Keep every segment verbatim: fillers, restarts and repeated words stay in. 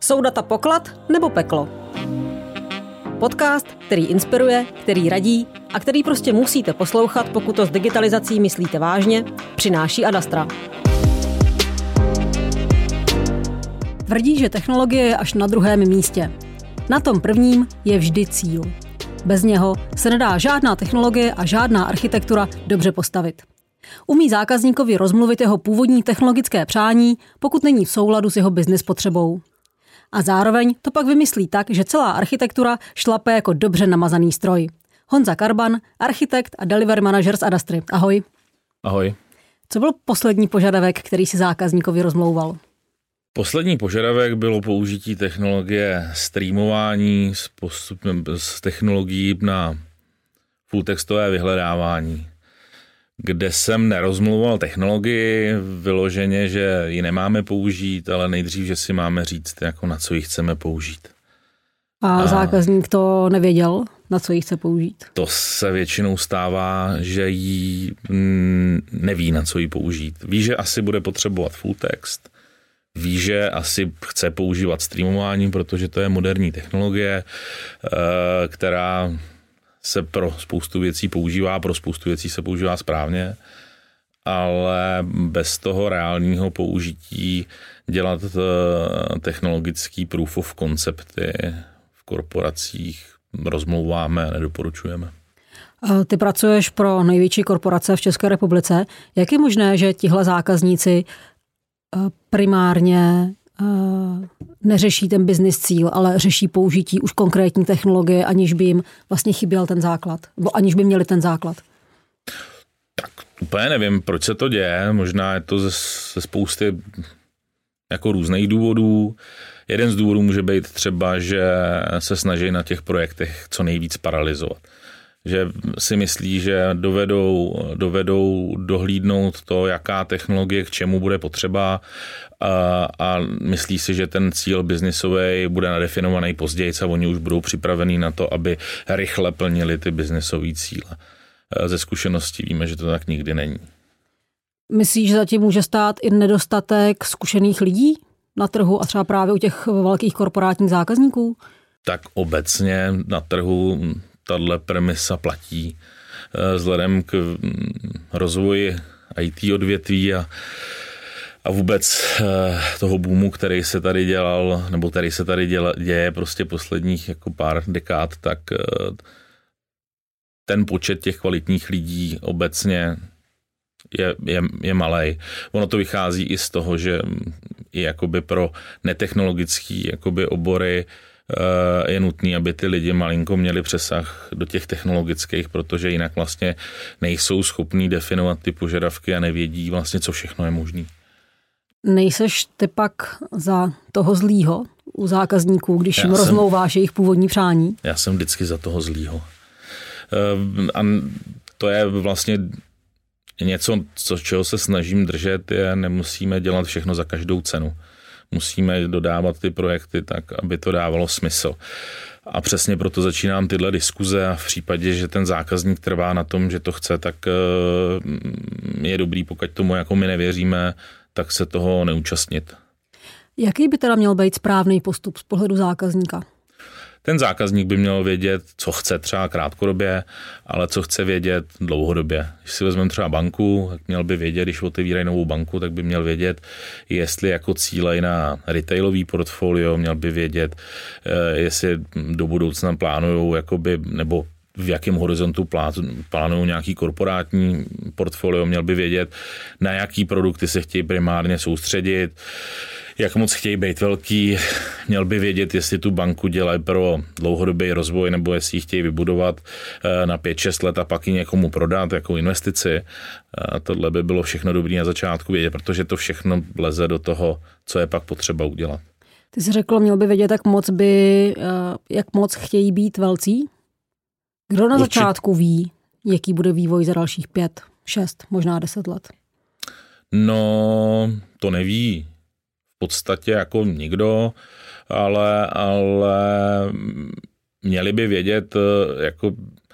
Jsou data poklad nebo peklo? Podcast, který inspiruje, který radí a který prostě musíte poslouchat, pokud to s digitalizací myslíte vážně, přináší Adastra. Tvrdí, že technologie je až na druhém místě. Na tom prvním je vždy cíl. Bez něho se nedá žádná technologie a žádná architektura dobře postavit. Umí zákazníkovi rozmluvit jeho původní technologické přání, pokud není v souladu s jeho business potřebou. A zároveň to pak vymyslí tak, že celá architektura šlape jako dobře namazaný stroj. Honza Karban, architekt a delivery manažer z Adastry. Ahoj. Ahoj. Co byl poslední požadavek, který si zákazníkovi rozmlouval? Poslední požadavek bylo použití technologie streamování s postupem s technologií na fulltextové vyhledávání, kde jsem nerozmluval technologii vyloženě, že ji nemáme použít, ale nejdřív, že si máme říct, jako na co ji chceme použít. A, a zákazník to nevěděl, na co ji chce použít? To se většinou stává, že jí neví, na co ji použít. Ví, že asi bude potřebovat fulltext, ví, že asi chce používat streamování, protože to je moderní technologie, která se pro spoustu věcí používá, pro spoustu věcí se používá správně, ale bez toho reálního použití dělat technologický proof of concepty v korporacích rozmlouváme, nedoporučujeme. Ty pracuješ pro největší korporace v České republice. Jak je možné, že tihle zákazníci primárně neřeší ten business cíl, ale řeší použití už konkrétní technologie, aniž by jim vlastně chyběl ten základ, nebo aniž by měli ten základ? Tak úplně nevím, proč se to děje. Možná je to ze, ze spousty jako různých důvodů. Jeden z důvodů může být třeba, že se snaží na těch projektech co nejvíc paralyzovat. Že si myslí, že dovedou, dovedou dohlídnout to, jaká technologie k čemu bude potřeba a, a myslí si, že ten cíl biznisový bude nadefinovaný později a oni už budou připravení na to, aby rychle plnili ty biznisové cíle. Ze zkušeností víme, že to tak nikdy není. Myslíš, že zatím může stát i nedostatek zkušených lidí na trhu a třeba právě u těch velkých korporátních zákazníků? Tak obecně na trhu tahle premisa platí vzhledem k rozvoji í té odvětví a, a vůbec toho boomu, který se tady dělal, nebo který se tady děla, děje prostě posledních jako pár dekád, tak ten počet těch kvalitních lidí obecně je, je, je malej. Ono to vychází i z toho, že i jakoby pro netechnologický jakoby obory je nutný, aby ty lidi malinko měli přesah do těch technologických, protože jinak vlastně nejsou schopní definovat ty požadavky a nevědí vlastně, co všechno je možný. Nejseš ty pak za toho zlýho u zákazníků, když já jim jsem, rozmlouváš jejich původní přání? Já jsem vždycky za toho zlýho. A to je vlastně něco, co, čeho se snažím držet, je nemusíme dělat všechno za každou cenu. Musíme dodávat ty projekty tak, aby to dávalo smysl. A přesně proto začínám tyhle diskuze a v případě, že ten zákazník trvá na tom, že to chce, tak je dobrý, pokud tomu jako my nevěříme, tak se toho neúčastnit. Jaký by teda měl být správný postup z pohledu zákazníka? Ten zákazník by měl vědět, co chce třeba krátkodobě, ale co chce vědět dlouhodobě. Když si vezmeme třeba banku, tak měl by vědět, když otevírají novou banku, tak by měl vědět, jestli jako cílej na retailový portfolio, měl by vědět, jestli do budoucna plánujou, jakoby, nebo v jakém horizontu plánují nějaký korporátní portfolio, měl by vědět, na jaký produkty se chtějí primárně soustředit, jak moc chtějí být velký, měl by vědět, jestli tu banku dělají pro dlouhodobý rozvoj, nebo jestli ji chtějí vybudovat na pět šest let a pak ji někomu prodat jako investici. A tohle by bylo všechno dobré na začátku vědět, protože to všechno leze do toho, co je pak potřeba udělat. Ty jsi řekl, měl by vědět, jak moc, by, jak moc chtějí být velcí? Kdo na Určitě. začátku ví, jaký bude vývoj za dalších pět, šest, možná deset let? No, to neví v podstatě jako nikdo, ale, ale měli by vědět, jako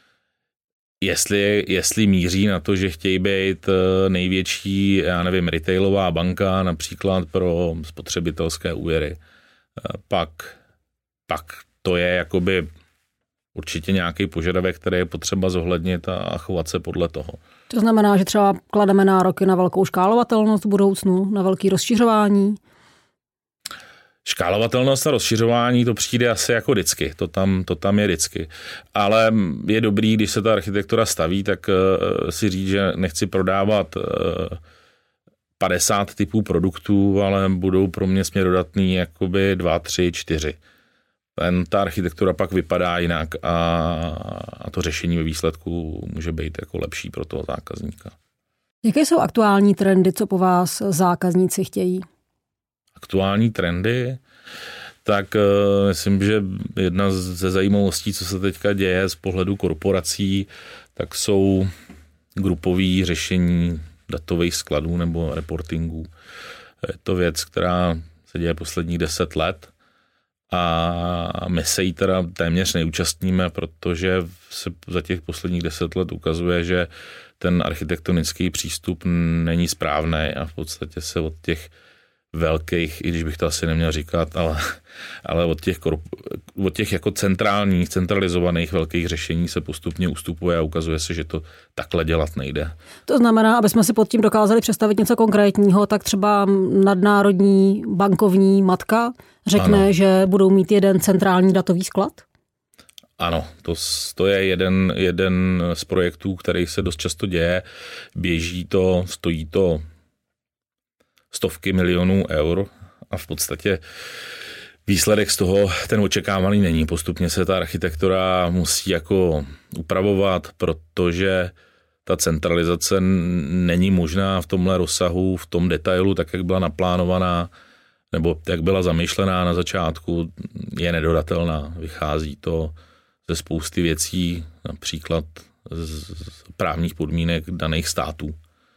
jestli, jestli míří na to, že chtějí být největší, já nevím, retailová banka například pro spotřebitelské úvěry. pak, pak to je jakoby určitě nějaký požadavek, který je potřeba zohlednit a chovat se podle toho. To znamená, že třeba klademe nároky na velkou škálovatelnost v budoucnu, na velké rozšiřování? Škálovatelnost a rozšiřování to přijde asi jako vždycky, to tam, to tam je vždycky. Ale je dobrý, když se ta architektura staví, tak uh, si říct, že nechci prodávat uh, padesát typů produktů, ale budou pro mě směrodatný jakoby dva, tři, čtyři. Ten, ta architektura pak vypadá jinak a, a to řešení ve výsledku může být jako lepší pro toho zákazníka. Jaké jsou aktuální trendy, co po vás zákazníci chtějí? Aktuální trendy, tak uh, myslím, že jedna ze zajímavostí, co se teďka děje z pohledu korporací, tak jsou grupové řešení datových skladů nebo reportingů. Je to věc, která se děje posledních deset let a my se jí teda téměř neúčastníme, protože se za těch posledních deset let ukazuje, že ten architektonický přístup není správný a v podstatě se od těch velkých, i když bych to asi neměl říkat, ale, ale od těch, od těch jako centrálních, centralizovaných velkých řešení se postupně ustupuje a ukazuje se, že to takhle dělat nejde. To znamená, aby jsme si pod tím dokázali představit něco konkrétního, tak třeba nadnárodní bankovní matka řekne, ano, že budou mít jeden centrální datový sklad? Ano, to, to je jeden, jeden z projektů, který se dost často děje. Běží to, stojí to stovky milionů eur a v podstatě výsledek z toho ten očekávaný není. Postupně se ta architektura musí jako upravovat, protože ta centralizace není možná v tomhle rozsahu, v tom detailu, tak jak byla naplánovaná, nebo jak byla zamýšlená na začátku, je nedodatelná. Vychází to ze spousty věcí, například z právních podmínek daných států.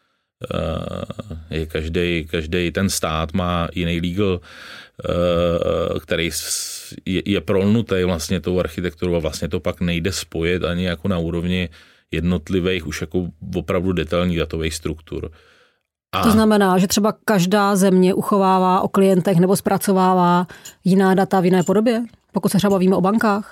Je každý, každý ten stát má jiný legal, který je, je prolnutý vlastně tou architekturou a vlastně to pak nejde spojit ani jako na úrovni jednotlivých už jako opravdu detailních datových struktur. A to znamená, že třeba každá země uchovává o klientech nebo zpracovává jiná data v jiné podobě, pokud se třeba bavíme o bankách?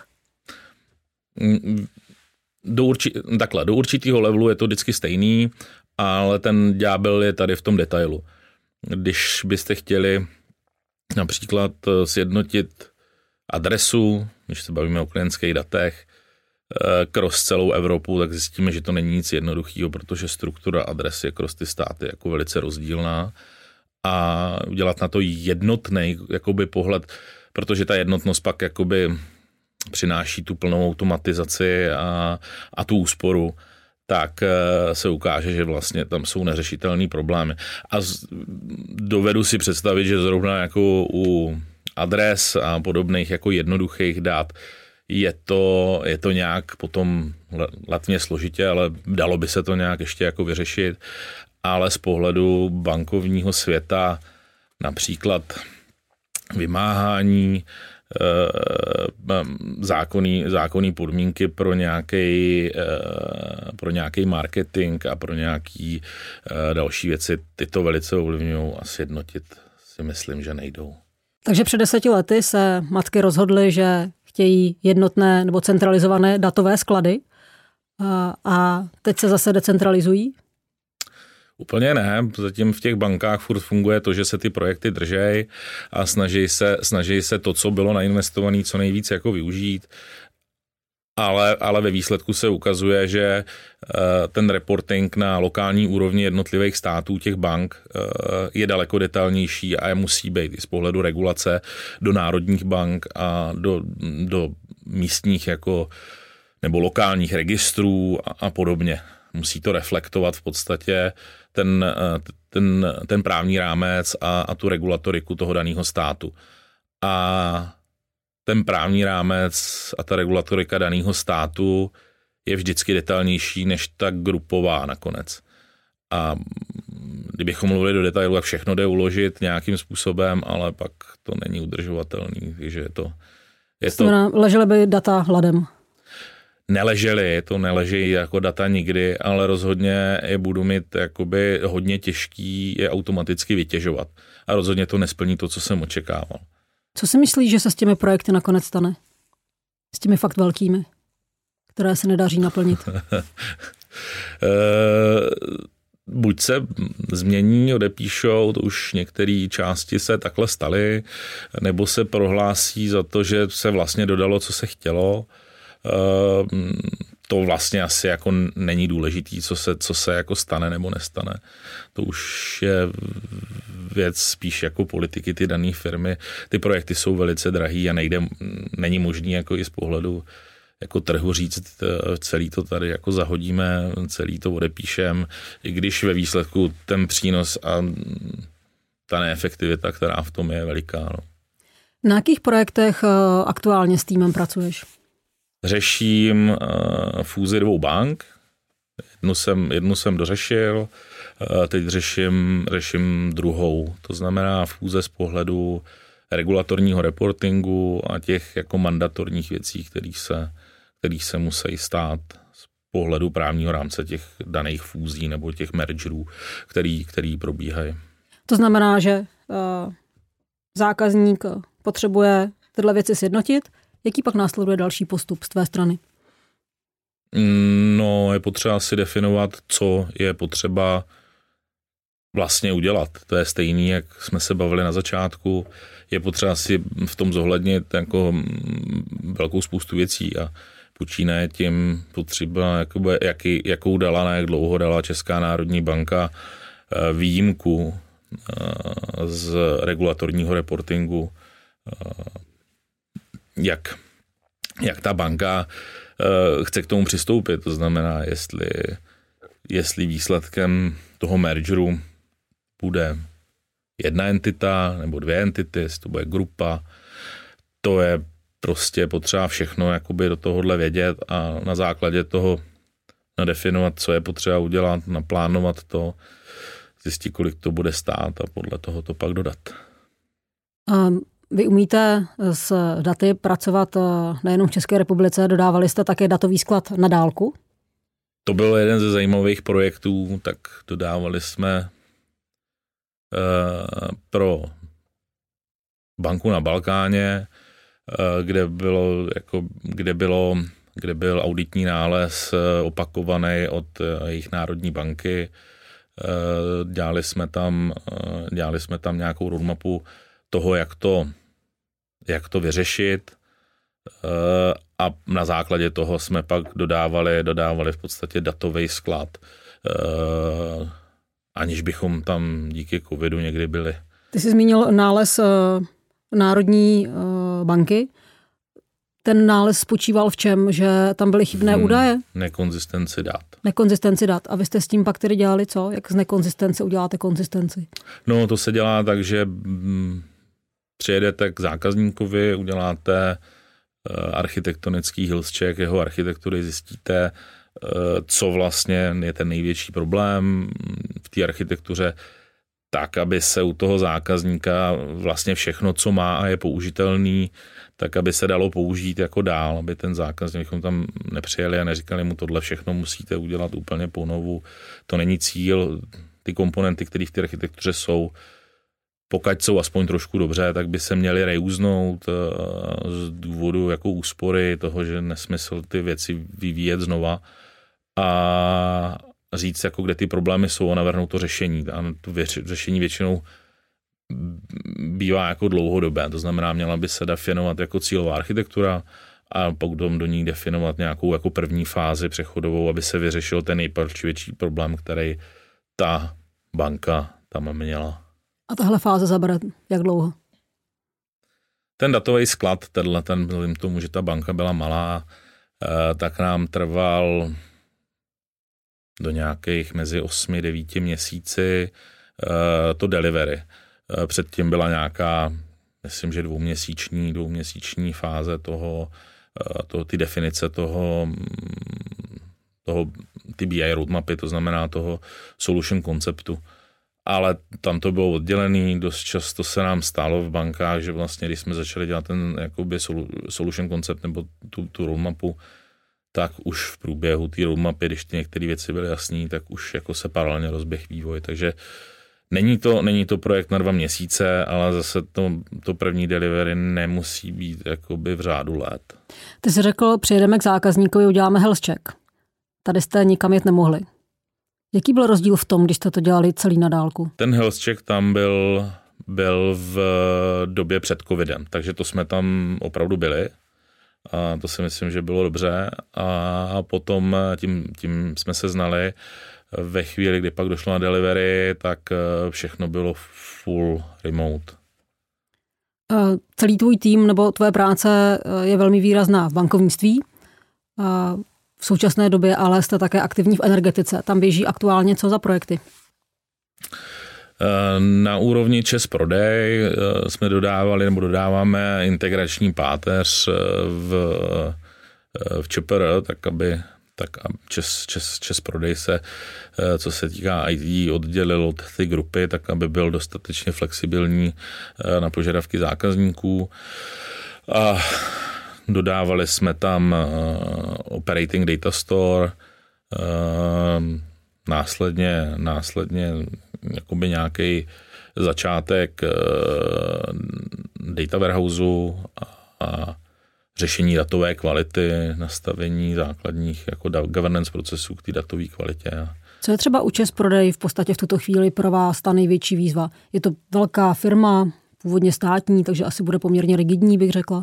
Do, urči, takhle, do určitého levelu je to vždycky stejný, ale ten ďábel je tady v tom detailu. Když byste chtěli například sjednotit adresu, když se bavíme o klientských datech, cross celou Evropu, tak zjistíme, že to není nic jednoduchého, protože struktura adres je cross ty státy jako velice rozdílná a udělat na to jednotný jakoby pohled, protože ta jednotnost pak jakoby přináší tu plnou automatizaci a, a tu úsporu, tak se ukáže, že vlastně tam jsou neřešitelné problémy. A z, dovedu si představit, že zrovna jako u adres a podobných jako jednoduchých dat je to, je to nějak potom latně složitě, ale dalo by se to nějak ještě jako vyřešit. Ale z pohledu bankovního světa například vymáhání, zákonný, zákonný podmínky pro nějaký, pro nějaký marketing a pro nějaký další věci, ty to velice ovlivňují a sjednotit si myslím, že nejdou. Takže před deseti lety se matky rozhodly, že chtějí jednotné nebo centralizované datové sklady a, a teď se zase decentralizují? Úplně ne, zatím v těch bankách furt funguje to, že se ty projekty držej a snaží se, snaží se to, co bylo nainvestované, co nejvíc jako využít, ale, ale ve výsledku se ukazuje, že ten reporting na lokální úrovni jednotlivých států těch bank je daleko detailnější a je musí být i z pohledu regulace do národních bank a do, do místních jako, nebo lokálních registrů a, a podobně. Musí to reflektovat v podstatě ten, ten, ten právní rámec a, a tu regulatoriku toho daného státu. A ten právní rámec a ta regulatorika daného státu je vždycky detailnější než ta grupová nakonec. A kdybychom mluvili do detailu, tak všechno jde uložit nějakým způsobem, ale pak to není udržovatelný. Takže je to... Je to ležely by data hladem? Neležely, to neleží jako data nikdy, ale rozhodně je budu mít jakoby hodně těžký je automaticky vytěžovat. A rozhodně to nesplní to, co jsem očekával. Co si myslíš, že se s těmi projekty nakonec stane? S těmi fakt velkými, které se nedaří naplnit? Buď se změní, odepíšou, to už některé části se takhle staly, nebo se prohlásí za to, že se vlastně dodalo, co se chtělo. To vlastně asi jako není důležitý, co se, co se jako stane nebo nestane. To už je věc spíš jako politiky ty dané firmy. Ty projekty jsou velice drahý a nejde, není možný jako i z pohledu jako trhu říct, celý to tady jako zahodíme, celý to odepíšeme, i když ve výsledku ten přínos a ta neefektivita, která v tom je veliká. No. Na jakých projektech aktuálně s týmem pracuješ? Řeším uh, fúzi dvou bank. Jednu jsem, jednu jsem dořešil, uh, teď řeším, řeším druhou. To znamená fúze z pohledu regulatorního reportingu a těch jako mandatorních věcí, kterých se, kterých se musí stát z pohledu právního rámce těch daných fúzí nebo těch mergerů, který, který probíhají. To znamená, že uh, zákazník potřebuje tyhle věci sjednotit. Jaký pak následuje další postup z tvé strany? No, je potřeba si definovat, co je potřeba vlastně udělat. To je stejný, jak jsme se bavili na začátku. Je potřeba si v tom zohlednit jako velkou spoustu věcí a počínaje tím potřeba, jakoby, jaký, jakou dala, na jak dlouho dala Česká národní banka výjimku z regulatorního reportingu, jak, jak ta banka uh, chce k tomu přistoupit. To znamená, jestli, jestli výsledkem toho mergeru bude jedna entita nebo dvě entity, jestli to bude grupa, to je prostě potřeba všechno jakoby do tohohle vědět a na základě toho nadefinovat, co je potřeba udělat, naplánovat to, zjistit, kolik to bude stát a podle toho to pak dodat. Um. Vy umíte s daty pracovat nejenom v České republice, dodávali jste také datový sklad na dálku? To byl jeden ze zajímavých projektů, tak dodávali jsme uh, pro banku na Balkáně, uh, kde bylo, jako, kde bylo, kde byl auditní nález opakovaný od uh, jejich národní banky. Uh, dělali jsme tam, uh, dělali jsme tam nějakou roadmapu toho, jak to, jak to vyřešit a na základě toho jsme pak dodávali, dodávali v podstatě datový sklad, aniž bychom tam díky covidu někdy byli. Ty jsi zmínil nález Národní banky. Ten nález spočíval v čem? Že tam byly chybné hmm, údaje? Nekonzistenci dat. Nekonzistenci dat. A vy jste s tím pak tedy dělali co? Jak z nekonzistence uděláte konzistenci? No to se dělá tak, že mm, přijedete k zákazníkovi, uděláte uh, architektonický health check, jeho architektury, zjistíte, uh, co vlastně je ten největší problém v té architektuře, tak, aby se u toho zákazníka vlastně všechno, co má a je použitelný, tak, aby se dalo použít jako dál, aby ten zákazník, bychom tam nepřijeli a neříkali mu, tohle všechno musíte udělat úplně ponovu. To není cíl. Ty komponenty, které v té architektuře jsou, pokud jsou aspoň trošku dobře, tak by se měly reuznout z důvodu jako úspory toho, že nesmysl ty věci vyvíjet znova a říct, jako kde ty problémy jsou a navrhnout to řešení. A to řešení většinou bývá jako dlouhodobé, to znamená, měla by se definovat jako cílová architektura a potom do ní definovat nějakou jako první fázi přechodovou, aby se vyřešil ten nejpalčivější problém, který ta banka tam měla. A tahle fáze zabere jak dlouho? Ten datový sklad, tenhle, ten vzhledem k tomu, že ta banka byla malá, tak nám trval do nějakých mezi osmi devíti měsíci to delivery. Předtím byla nějaká, myslím, že dvouměsíční, dvouměsíční fáze toho, toho, ty definice toho, toho, ty B I roadmapy, to znamená toho solution konceptu. Ale tam to bylo oddělený, dost často se nám stalo v bankách, že vlastně, když jsme začali dělat ten jakoby solution koncept nebo tu, tu roadmapu, tak už v průběhu té roadmapy, když ty některé věci byly jasný, tak už jako se paralelně rozběh vývoj. Takže Není to, není to projekt na dva měsíce, ale zase to, to první delivery nemusí být jakoby v řádu let. Ty jsi řekl, přijedeme k zákazníkovi, uděláme health check. Tady jste nikam jet nemohli. Jaký byl rozdíl v tom, když jste to dělali celý na dálku? Ten health check tam byl, byl v době před covidem, takže to jsme tam opravdu byli. A to si myslím, že bylo dobře. A potom tím, tím jsme se znali. Ve chvíli, kdy pak došlo na delivery, tak všechno bylo full remote. Celý tvůj tým nebo tvoje práce je velmi výrazná v bankovnictví. V současné době ale jste také aktivní v energetice. Tam běží aktuálně co za projekty? Na úrovni ČEZ Prodej jsme dodávali nebo dodáváme integrační páteř v, v ČPR, tak aby tak ČEZ, ČEZ, ČEZ Prodej se, co se týká í té, oddělil od té grupy, tak aby byl dostatečně flexibilní na požadavky zákazníků. A dodávali jsme tam Operating Data Store, následně, následně jakoby nějaký začátek data warehouseu a, a řešení datové kvality, nastavení základních jako governance procesů k té datové kvalitě. Co je třeba u ČEZ Prodej v podstatě v tuto chvíli pro vás ta největší výzva? Je to velká firma, původně státní, takže asi bude poměrně rigidní, bych řekla.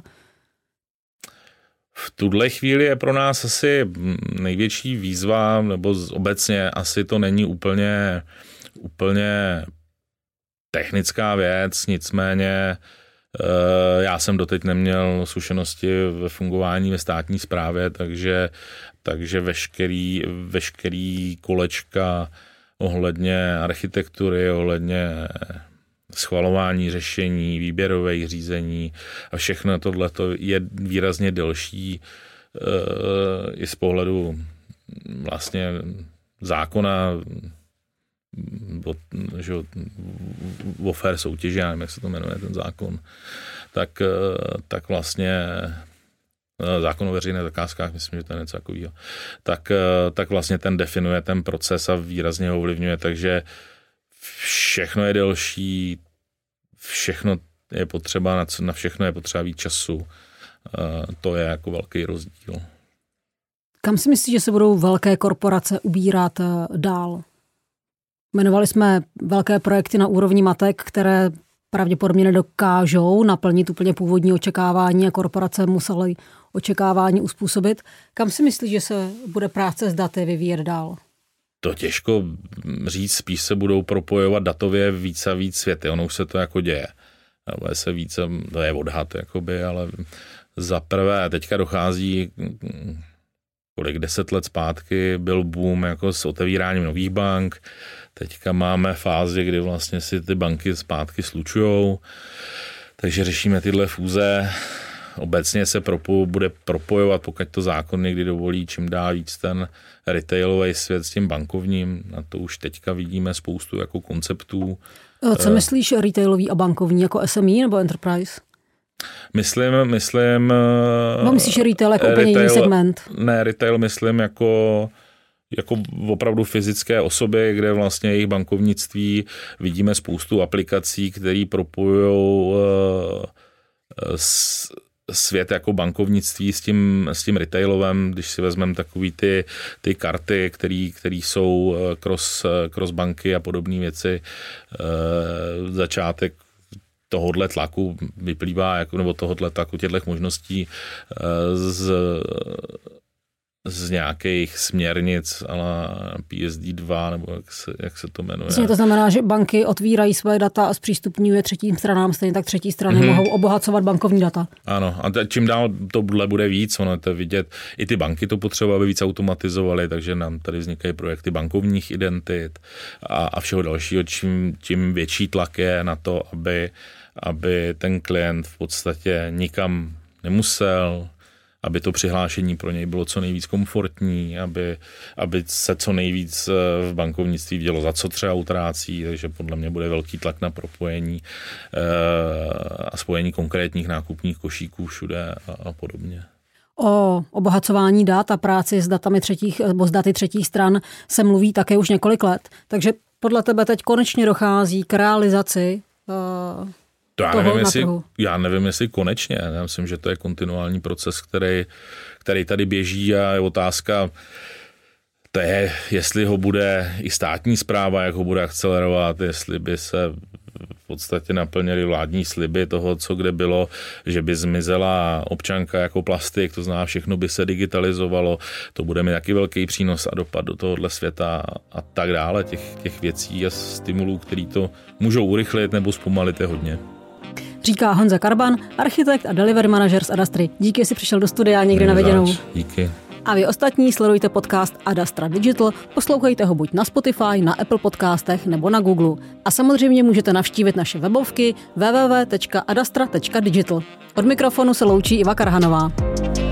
V tuhle chvíli je pro nás asi největší výzva, nebo obecně asi to není úplně, úplně technická věc, nicméně já jsem doteď neměl zkušenosti ve fungování ve státní správě, takže, takže veškerý, veškerý kolečka ohledně architektury, ohledně schvalování řešení, výběrových řízení a všechno tohleto je výrazně delší i z pohledu vlastně zákona o, že, o fair soutěži, já nevím, jak se to jmenuje, ten zákon, tak, tak vlastně zákon o veřejných zakázkách, myslím, že to je něco takového, tak, tak vlastně ten definuje ten proces a výrazně ho ovlivňuje, takže všechno je delší, všechno je potřeba, na, na všechno je potřeba víc času. To je jako velký rozdíl. Kam si myslíš, že se budou velké korporace ubírat dál? Jmenovali jsme velké projekty na úrovni matek, které pravděpodobně nedokážou naplnit úplně původní očekávání a korporace musely očekávání uspůsobit. Kam si myslíš, že se bude práce s daty vyvíjet dál? To těžko říct, spíš se budou propojovat datově víc a víc světy. Ono už se to jako děje. Ale se více, to je odhad, jakoby, ale za prvé teďka dochází, kolik deset let zpátky byl boom jako s otevíráním nových bank. Teďka máme fázi, kdy vlastně si ty banky zpátky slučujou, takže řešíme tyhle fúze. Obecně se propo, bude propojovat, pokud to zákon někdy dovolí, čím dál víc ten retailový svět s tím bankovním. Na to už teďka vidíme spoustu jako konceptů. Co myslíš retailový a bankovní, jako S M E nebo Enterprise? Myslím, myslím... No myslíš retail jako úplně jiný segment? Ne, retail myslím jako, jako opravdu fyzické osoby, kde vlastně jejich bankovnictví vidíme spoustu aplikací, které propojují s svět jako bankovnictví s tím, s tím retailovem, když si vezmeme takový ty, ty karty, který, který jsou cross, cross banky a podobné věci. Začátek tohodle tlaku vyplývá, jako, nebo tohodle tlaku těchto možností z, z nějakých směrnic ale P S D dva, nebo jak se, jak se to jmenuje. Vlastně to znamená, že banky otvírají své data a zpřístupňují třetím stranám, stejně tak třetí strany mm-hmm. mohou obohacovat bankovní data. Ano, a čím dál tohle bude víc, ono to vidět, i ty banky to potřeba, aby víc automatizovaly, takže nám tady vznikají projekty bankovních identit a, a všeho dalšího, čím tím větší tlak je na to, aby, aby ten klient v podstatě nikam nemusel, aby to přihlášení pro něj bylo co nejvíc komfortní, aby, aby se co nejvíc v bankovnictví dělo, za co třeba utrácí, takže podle mě bude velký tlak na propojení a spojení konkrétních nákupních košíků všude a, a podobně. O obohacování dat a práci s datami třetích, nebo s daty třetích stran se mluví také už několik let, takže podle tebe teď konečně dochází k realizaci uh, to já toho nevím, na jestli, trhu? Já nevím, jestli konečně. Já myslím, že to je kontinuální proces, který, který tady běží a je otázka, to je, jestli ho bude i státní správa, jak ho bude akcelerovat, jestli by se v podstatě naplnily vládní sliby toho, co kde bylo, že by zmizela občanka jako plastik, to znamená, všechno by se digitalizovalo, to bude mít taky velký přínos a dopad do tohohle světa a tak dále. Těch, těch věcí a stimulů, který to můžou urychlit nebo zpomalit, je hodně. Říká Honza Karban, architekt a delivery manažer z Adastry. Díky, že jsi přišel do studia, někdy na viděnou. Díky. A vy ostatní sledujte podcast Adastra Digital, poslouchejte ho buď na Spotify, na Apple podcastech nebo na Google. A samozřejmě můžete navštívit naše webovky w w w tečka adastra tečka digital. Od mikrofonu se loučí Iva Karhanová.